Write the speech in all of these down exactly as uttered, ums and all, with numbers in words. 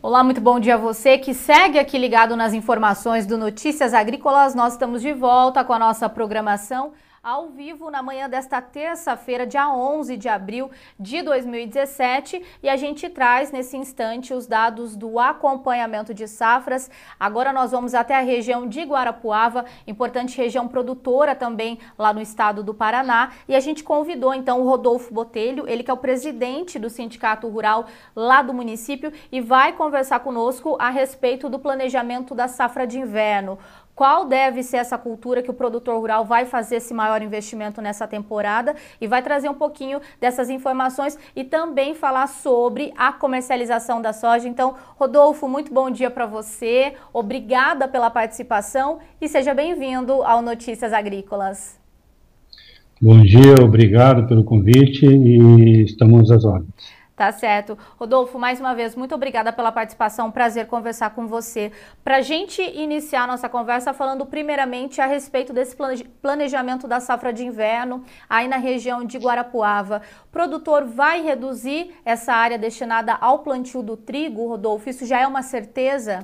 Olá, muito bom dia a você que segue aqui ligado nas informações do Notícias Agrícolas. Nós estamos de volta com a nossa programação ao vivo na manhã desta terça-feira, dia onze de abril de dois mil e dezessete, e a gente traz nesse instante os dados do acompanhamento de safras. Agora nós vamos até a região de Guarapuava, importante região produtora também lá no estado do Paraná, e a gente convidou então o Rodolfo Botelho, ele que é o presidente do Sindicato Rural lá do município, e vai conversar conosco a respeito do planejamento da safra de inverno. Qual deve ser essa cultura que o produtor rural vai fazer esse maior investimento nessa temporada, e vai trazer um pouquinho dessas informações e também falar sobre a comercialização da soja. Então, Rodolfo, muito bom dia para você, obrigada pela participação e seja bem-vindo ao Notícias Agrícolas. Bom dia, obrigado pelo convite e estamos às ordens. Tá certo. Rodolfo, mais uma vez, muito obrigada pela participação, prazer conversar com você. Para a gente iniciar a nossa conversa falando primeiramente a respeito desse planejamento da safra de inverno aí na região de Guarapuava. O produtor vai reduzir essa área destinada ao plantio do trigo, Rodolfo? Isso já é uma certeza?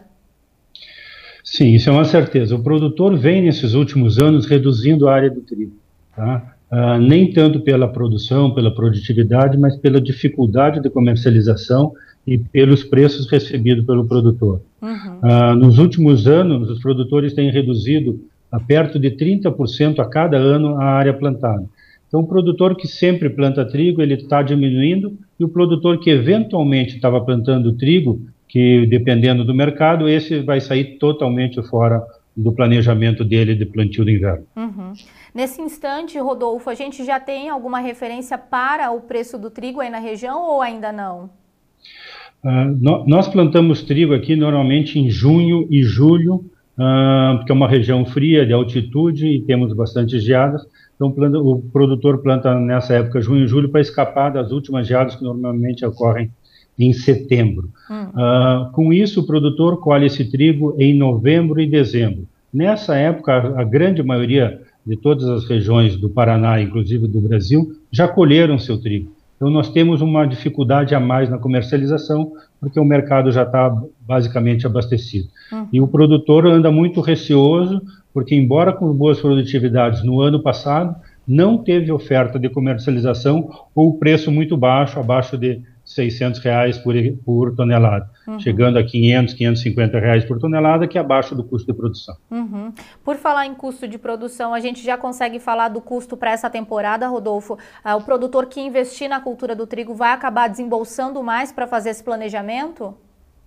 Sim, isso é uma certeza. O produtor vem nesses últimos anos reduzindo a área do trigo, tá? Uh, nem tanto pela produção, pela produtividade, mas pela dificuldade de comercialização e pelos preços recebidos pelo produtor. Uhum. Uh, nos últimos anos, os produtores têm reduzido a perto de trinta por cento a cada ano a área plantada. Então, o produtor que sempre planta trigo, ele está diminuindo, e o produtor que eventualmente estava plantando trigo, que dependendo do mercado, esse vai sair totalmente fora do planejamento dele de plantio do inverno. Uhum. Nesse instante, Rodolfo, a gente já tem alguma referência para o preço do trigo aí na região ou ainda não? Uh, no, nós plantamos trigo aqui normalmente em junho e julho, uh, porque é uma região fria, de altitude, e temos bastante geadas. Então planta, o produtor planta nessa época, junho e julho, para escapar das últimas geadas que normalmente ocorrem em setembro. Hum. Uh, com isso, o produtor colhe esse trigo em novembro e dezembro. Nessa época, a, a grande maioria de todas as regiões do Paraná, inclusive do Brasil, já colheram seu trigo. Então, nós temos uma dificuldade a mais na comercialização, porque o mercado já está basicamente abastecido. Uhum. E o produtor anda muito receoso, porque, embora com boas produtividades no ano passado, não teve oferta de comercialização ou preço muito baixo, abaixo de seiscentos reais por, por tonelada, uhum. chegando a quinhentos, quinhentos e cinquenta reais por tonelada, que é abaixo do custo de produção. Uhum. Por falar em custo de produção, a gente já consegue falar do custo para essa temporada, Rodolfo? Ah, o produtor que investir na cultura do trigo vai acabar desembolsando mais para fazer esse planejamento?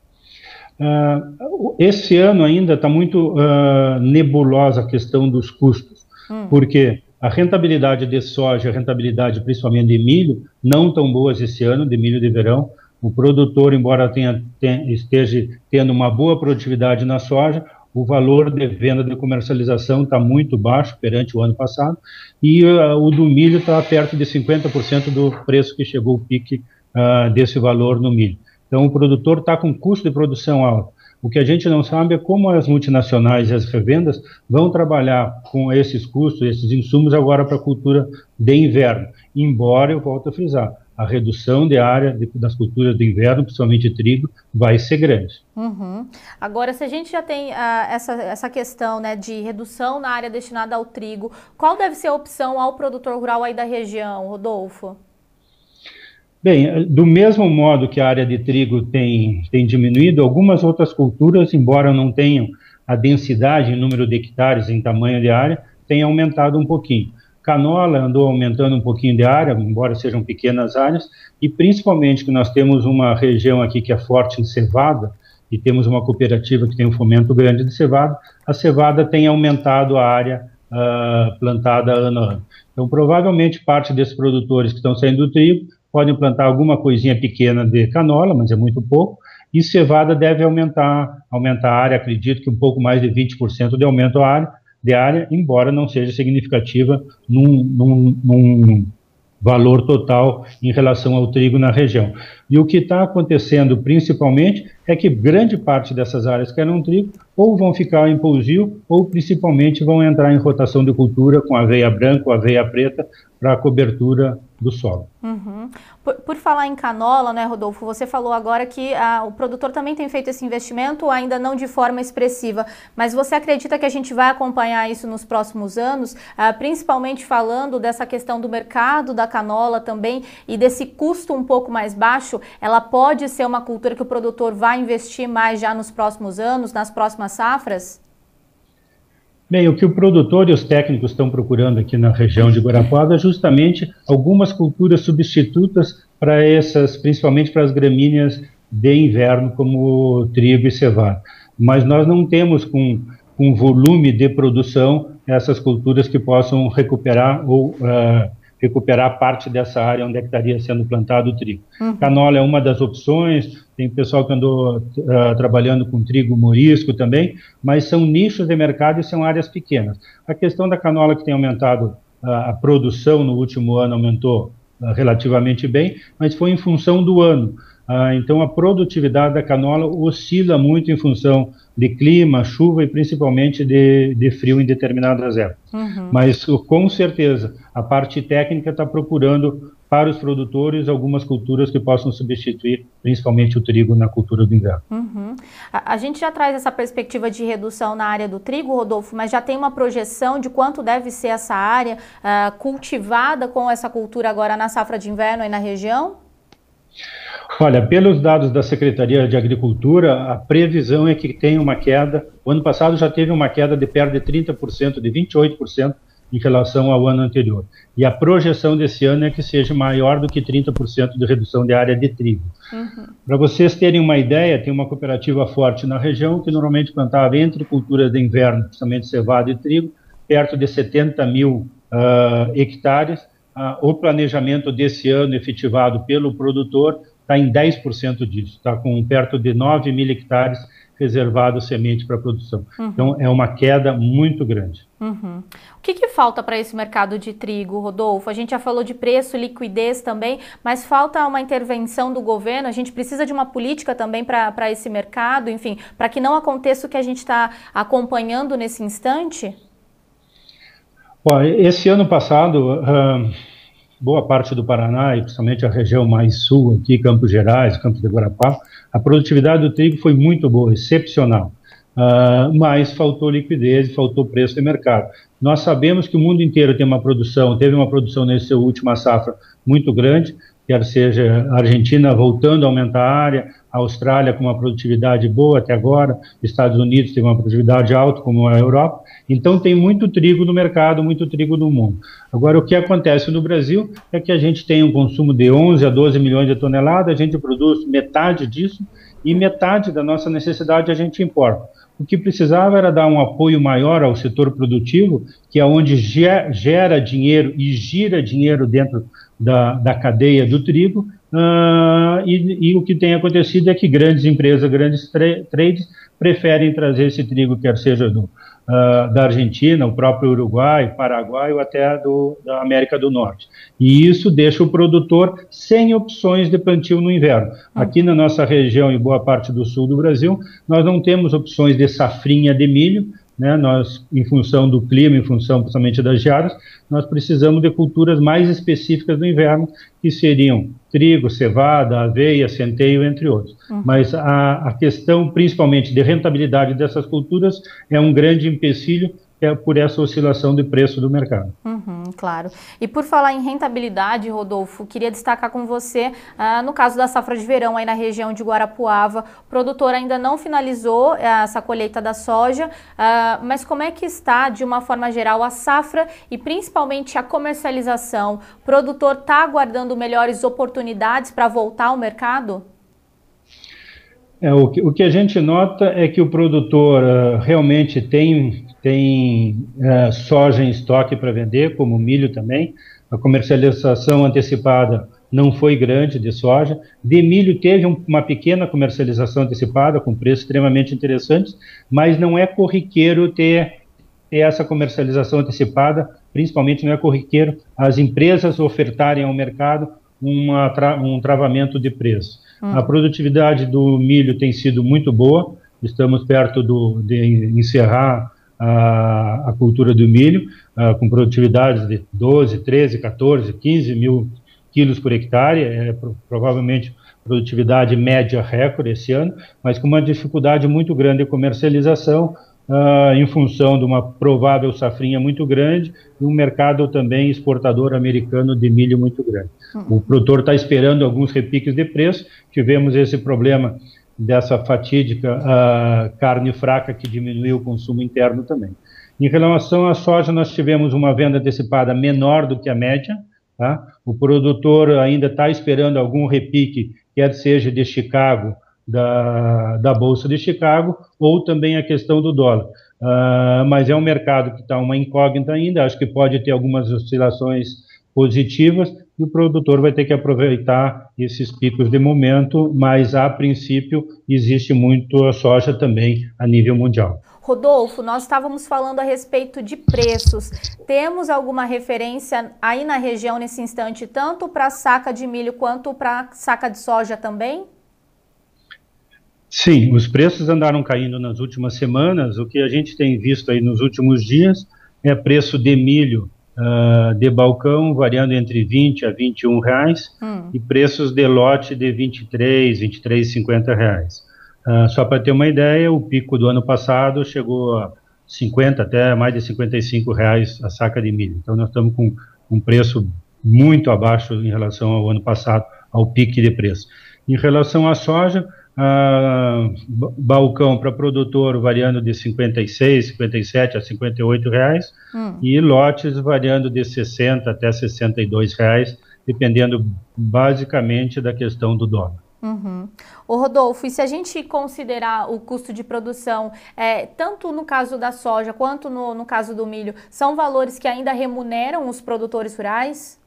Uh, esse ano ainda está muito uh, nebulosa a questão dos custos, hum. porque a rentabilidade de soja, a rentabilidade principalmente de milho, não tão boas esse ano, de milho de verão. O produtor, embora tenha, tenha, esteja tendo uma boa produtividade na soja, o valor de venda de comercialização está muito baixo perante o ano passado, e uh, o do milho está perto de cinquenta por cento do preço que chegou o pique uh, desse valor no milho. Então o produtor está com custo de produção alto. O que a gente não sabe é como as multinacionais e as revendas vão trabalhar com esses custos, esses insumos agora para a cultura de inverno. Embora, eu volto a frisar, a redução de área de, das culturas de inverno, principalmente trigo, vai ser grande. Uhum. Agora, se a gente já tem uh, essa, essa questão, né, de redução na área destinada ao trigo, qual deve ser a opção ao produtor rural aí da região, Rodolfo? Bem, do mesmo modo que a área de trigo tem, tem diminuído, algumas outras culturas, embora não tenham a densidade em número de hectares, em tamanho de área, têm aumentado um pouquinho. Canola andou aumentando um pouquinho de área, embora sejam pequenas áreas, e principalmente que nós temos uma região aqui que é forte em cevada, e temos uma cooperativa que tem um fomento grande de cevada, a cevada tem aumentado a área uh, plantada ano a ano. Então, provavelmente, parte desses produtores que estão saindo do trigo podem plantar alguma coisinha pequena de canola, mas é muito pouco, e cevada deve aumentar, aumentar a área, acredito que um pouco mais de vinte por cento de aumento a área, de área, embora não seja significativa num, num, num valor total em relação ao trigo na região. E o que está acontecendo principalmente é que grande parte dessas áreas que eram trigo ou vão ficar em pousio ou principalmente vão entrar em rotação de cultura com aveia branca ou aveia preta para a cobertura do solo. Uhum. Por, por falar em canola, né, Rodolfo, você falou agora que ah, o produtor também tem feito esse investimento, ainda não de forma expressiva, mas você acredita que a gente vai acompanhar isso nos próximos anos, ah, principalmente falando dessa questão do mercado da canola também e desse custo um pouco mais baixo? Ela pode ser uma cultura que o produtor vai investir mais já nos próximos anos, nas próximas safras? Bem, o que o produtor e os técnicos estão procurando aqui na região de Guarapuava é justamente algumas culturas substitutas para essas, principalmente para as gramíneas de inverno, como trigo e cevada. Mas nós não temos com, com volume de produção essas culturas que possam recuperar ou uh, recuperar parte dessa área onde é que estaria sendo plantado o trigo. Uhum. Canola é uma das opções, tem pessoal que andou uh, trabalhando com trigo morisco também, mas são nichos de mercado e são áreas pequenas. A questão da canola que tem aumentado, uh, a produção no último ano aumentou uh, relativamente bem, mas foi em função do ano. Uh, então a produtividade da canola oscila muito em função de clima, chuva e principalmente de, de frio em determinadas épocas. Uhum. Mas com certeza a parte técnica está procurando para os produtores algumas culturas que possam substituir principalmente o trigo na cultura do inverno. Uhum. A, a gente já traz essa perspectiva de redução na área do trigo, Rodolfo, mas já tem uma projeção de quanto deve ser essa área uh, cultivada com essa cultura agora na safra de inverno aí na região? Olha, pelos dados da Secretaria de Agricultura, a previsão é que tenha uma queda. O ano passado já teve uma queda de perto de trinta por cento, de vinte e oito por cento em relação ao ano anterior. E a projeção desse ano é que seja maior do que trinta por cento de redução de área de trigo. Uhum. Para vocês terem uma ideia, tem uma cooperativa forte na região que normalmente plantava entre culturas de inverno, principalmente cevada e trigo, perto de setenta mil uh, hectares. Uh, o planejamento desse ano efetivado pelo produtor está em dez por cento disso, está com perto de nove mil hectares reservados semente para produção. Uhum. Então, é uma queda muito grande. Uhum. O que, que falta para esse mercado de trigo, Rodolfo? A gente já falou de preço, liquidez também, mas falta uma intervenção do governo, a gente precisa de uma política também para esse mercado, enfim, para que não aconteça o que a gente está acompanhando nesse instante? Bom, esse ano passado, uh, boa parte do Paraná, e principalmente a região mais sul, aqui, Campos Gerais, Campos de Guarapuava, a produtividade do trigo foi muito boa, excepcional. Uh, mas faltou liquidez, faltou preço de mercado. Nós sabemos que o mundo inteiro tem uma produção, teve uma produção nessa última safra muito grande, quer seja a Argentina voltando a aumentar a área, a Austrália com uma produtividade boa até agora, Estados Unidos teve uma produtividade alta, como a Europa. Então tem muito trigo no mercado, muito trigo no mundo. Agora, o que acontece no Brasil é que a gente tem um consumo de onze a doze milhões de toneladas, a gente produz metade disso e metade da nossa necessidade a gente importa. O que precisava era dar um apoio maior ao setor produtivo, que é onde gera dinheiro e gira dinheiro dentro da, da cadeia do trigo, uh, e, e o que tem acontecido é que grandes empresas, grandes tra trades, preferem trazer esse trigo, quer seja do, uh, da Argentina, o próprio Uruguai, Paraguai ou até do, da América do Norte. E isso deixa o produtor sem opções de plantio no inverno. Aqui na nossa região e boa parte do sul do Brasil, nós não temos opções de safrinha de milho, né? Nós, em função do clima, em função principalmente das geadas, nós precisamos de culturas mais específicas do inverno, que seriam trigo, cevada, aveia, centeio, entre outros. Uhum. Mas a, a questão, principalmente, de rentabilidade dessas culturas é um grande empecilho, é por essa oscilação de preço do mercado. Uhum, claro. E por falar em rentabilidade, Rodolfo, queria destacar com você, ah, no caso da safra de verão aí na região de Guarapuava, o produtor ainda não finalizou essa colheita da soja, ah, mas como é que está, de uma forma geral, a safra e principalmente a comercialização? O produtor está aguardando melhores oportunidades para voltar ao mercado? É, o, que, o que a gente nota é que o produtor uh, realmente tem, tem uh, soja em estoque para vender, como milho também. A comercialização antecipada não foi grande de soja. De milho teve um, uma pequena comercialização antecipada, com preços extremamente interessantes, mas não é corriqueiro ter, ter essa comercialização antecipada, principalmente não é corriqueiro as empresas ofertarem ao mercado uma tra, um travamento de preço. Hum. A produtividade do milho tem sido muito boa, estamos perto do, de encerrar a, a cultura do milho, uh, com produtividades de doze, treze, quatorze, quinze mil quilos por hectare, é pro, provavelmente produtividade média recorde esse ano, mas com uma dificuldade muito grande de comercialização, uh, em função de uma provável safrinha muito grande e um mercado também exportador americano de milho muito grande. Uhum. O produtor está esperando alguns repiques de preço, tivemos esse problema dessa fatídica uh, carne fraca que diminuiu o consumo interno também. Em relação à soja, nós tivemos uma venda antecipada menor do que a média, tá? O produtor ainda está esperando algum repique, quer seja de Chicago, da, da Bolsa de Chicago, ou também a questão do dólar. Uh, mas é um mercado que está uma incógnita ainda, acho que pode ter algumas oscilações positivas, e o produtor vai ter que aproveitar esses picos de momento, mas a princípio existe muito a soja também a nível mundial. Rodolfo, nós estávamos falando a respeito de preços. Temos alguma referência aí na região nesse instante, tanto para a saca de milho quanto para a saca de soja também? Sim, os preços andaram caindo nas últimas semanas. O que a gente tem visto aí nos últimos dias é preço de milho Uh, de balcão variando entre vinte a vinte e um reais hum. e preços de lote de vinte e três, vinte e três e cinquenta reais. Uh, só para ter uma ideia, o pico do ano passado chegou a cinquenta até mais de cinquenta e cinco reais a saca de milho. Então nós estamos com um preço muito abaixo em relação ao ano passado, ao pique de preço. Em relação à soja, Uh, balcão para produtor variando de cinquenta e seis, cinquenta e sete a cinquenta e oito reais hum. e lotes variando de sessenta até sessenta e dois reais, dependendo basicamente da questão do dólar. Uhum. Ô Rodolfo, e se a gente considerar o custo de produção, é, tanto no caso da soja quanto no, no caso do milho, são valores que ainda remuneram os produtores rurais?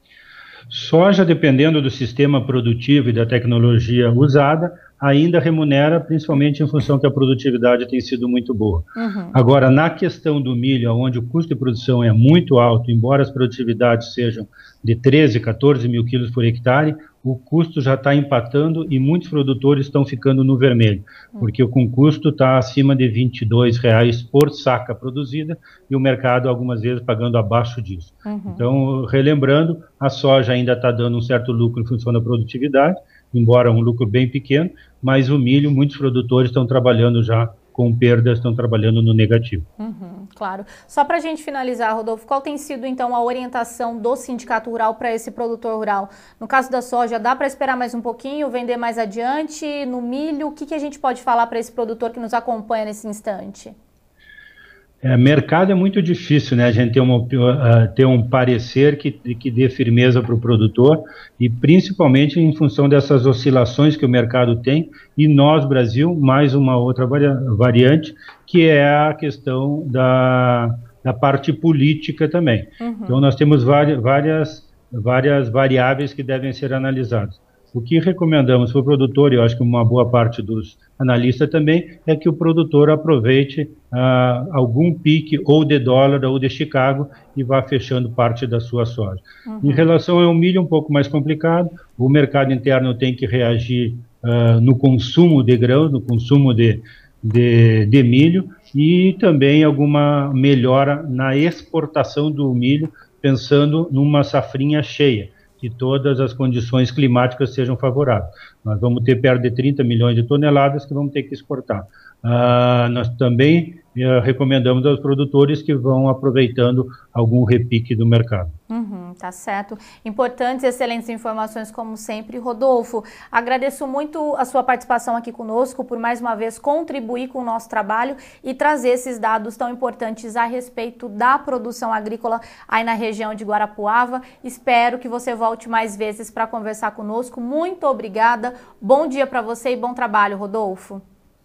Soja, dependendo do sistema produtivo e da tecnologia usada, ainda remunera, principalmente em função que a produtividade tem sido muito boa. Uhum. Agora, na questão do milho, onde o custo de produção é muito alto, embora as produtividades sejam de treze, quatorze mil quilos por hectare, o custo já está empatando e muitos produtores estão ficando no vermelho, porque o com custo está acima de vinte e dois reais por saca produzida e o mercado algumas vezes pagando abaixo disso. Uhum. Então, relembrando, a soja ainda está dando um certo lucro em função da produtividade, embora um lucro bem pequeno, mas o milho, muitos produtores estão trabalhando já com perdas, estão trabalhando no negativo. Uhum, claro. Só para a gente finalizar, Rodolfo, qual tem sido então a orientação do Sindicato Rural para esse produtor rural? No caso da soja, dá para esperar mais um pouquinho, vender mais adiante? No milho, o que, que a gente pode falar para esse produtor que nos acompanha nesse instante? É, mercado é muito difícil, né? A gente ter, uma, uh, ter um parecer que, que dê firmeza para o produtor e principalmente em função dessas oscilações que o mercado tem e nós, Brasil, mais uma outra variante, que é a questão da, da parte política também. Uhum. Então nós temos várias, várias, várias variáveis que devem ser analisadas. O que recomendamos para o produtor, e eu acho que uma boa parte dos analistas também, é que o produtor aproveite ah, algum pique ou de dólar ou de Chicago e vá fechando parte da sua soja. Uhum. Em relação ao milho, um pouco mais complicado, o mercado interno tem que reagir ah, no consumo de grãos, no consumo de, de, de milho e também alguma melhora na exportação do milho, pensando numa safrinha cheia, que todas as condições climáticas sejam favoráveis. Nós vamos ter perto de trinta milhões de toneladas que vamos ter que exportar. Uh, nós também uh, recomendamos aos produtores que vão aproveitando algum repique do mercado. Uhum, tá certo. Importantes e excelentes informações, como sempre. Rodolfo, agradeço muito a sua participação aqui conosco, por mais uma vez contribuir com o nosso trabalho e trazer esses dados tão importantes a respeito da produção agrícola aí na região de Guarapuava. Espero que você volte mais vezes para conversar conosco. Muito obrigada. Bom dia para você e bom trabalho, Rodolfo.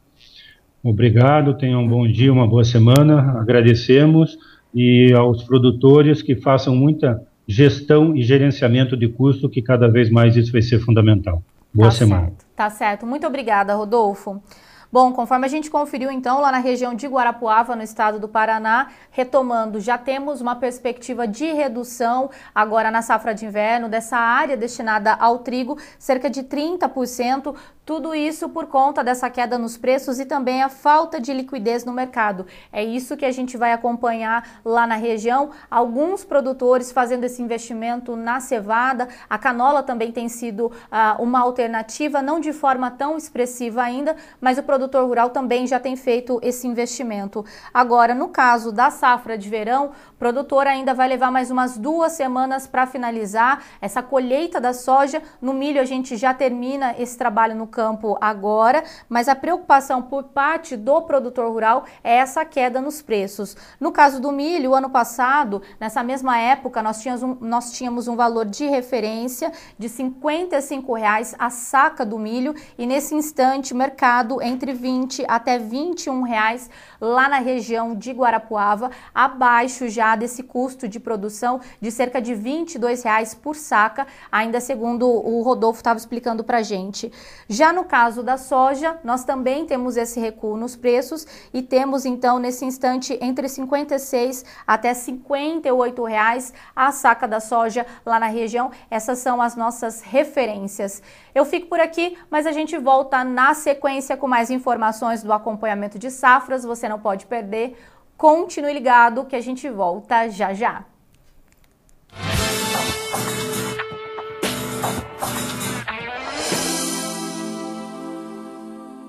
Obrigado, tenham um bom dia, uma boa semana, agradecemos e aos produtores que façam muita gestão e gerenciamento de custo, que cada vez mais isso vai ser fundamental. Boa tá semana. Certo, tá certo, muito obrigada, Rodolfo. Bom, conforme a gente conferiu então lá na região de Guarapuava, no estado do Paraná, retomando, já temos uma perspectiva de redução agora na safra de inverno dessa área destinada ao trigo, cerca de trinta por cento, tudo isso por conta dessa queda nos preços e também a falta de liquidez no mercado. É isso que a gente vai acompanhar lá na região, alguns produtores fazendo esse investimento na cevada, a canola também tem sido uh, uma alternativa, não de forma tão expressiva ainda, mas o produtor rural também já tem feito esse investimento. Agora, no caso da safra de verão, o produtor ainda vai levar mais umas duas semanas para finalizar essa colheita da soja. No milho a gente já termina esse trabalho no campo agora, mas a preocupação por parte do produtor rural é essa queda nos preços. No caso do milho, o ano passado, nessa mesma época, nós tínhamos um, nós tínhamos um valor de referência de cinquenta e cinco reais a saca do milho e nesse instante mercado entre vinte até vinte e um reais lá na região de Guarapuava, abaixo já desse custo de produção de cerca de vinte e dois reais por saca, ainda segundo o Rodolfo estava explicando para a gente. Já no caso da soja, nós também temos esse recuo nos preços e temos então nesse instante entre cinquenta e seis até cinquenta e oito reais a saca da soja lá na região. Essas são as nossas referências. Eu fico por aqui, mas a gente volta na sequência com mais informações do acompanhamento de safras. Você não pode perder. Continue ligado que a gente volta já já.